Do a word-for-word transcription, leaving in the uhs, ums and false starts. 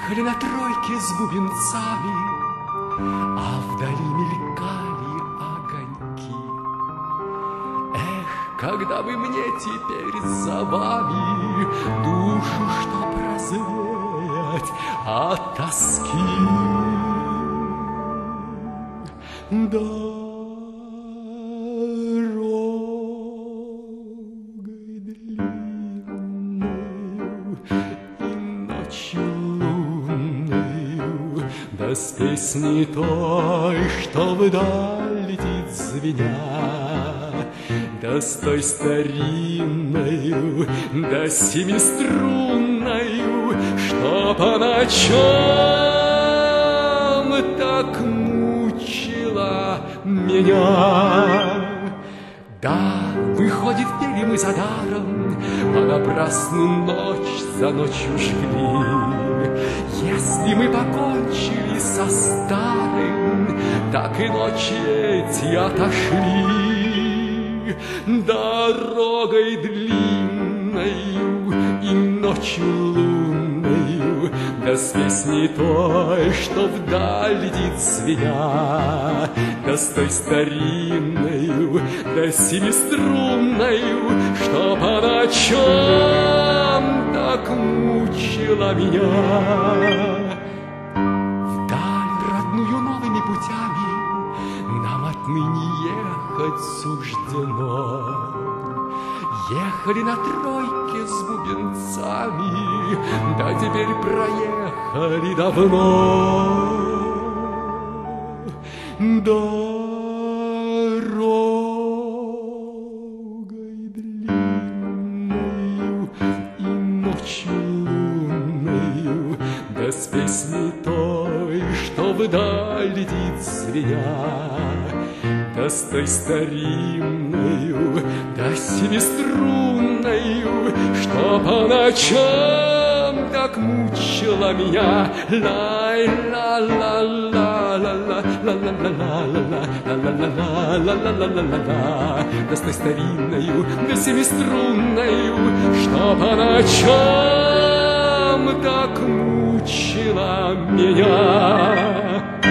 Ехали на тройке с бубенцами, а вдали мелькали огоньки. Эх, когда бы мне теперь за вами душу, чтоб развеять от тоски. Дорогой длинною и ночью лунною, да с песней той, что вдаль летит звеня, да с той старинною, да семиструнною, что по ночам так мучила меня. Да, выходит, пели мы за даром, а напрасну ночь за ночью жгли. Если мы покончили со старым, так и ночи эти отошли. Дорогой длинною и ночью лунною, да с песней той, что вдаль летит звеня, да с той старинною, да семиструнною, что по ночам так мучила меня. Вдаль родную новыми путями нам отныне ехать суждено. Ехали на тройке с бубенцами, да теперь проехали давно. Дорогой длинною и ночью лунною, да с песней той, что вдаль летит звеня, да с той старинною, да семиструнною, что по ночам так мучила меня. Ла-ла-ла-ла-ла-ла-ла-ла-ла-ла-ла-ла-ла-ла-ла-ла-ла-ла-ла, да с той старинною, да семиструнною, что по ночам так мучила меня.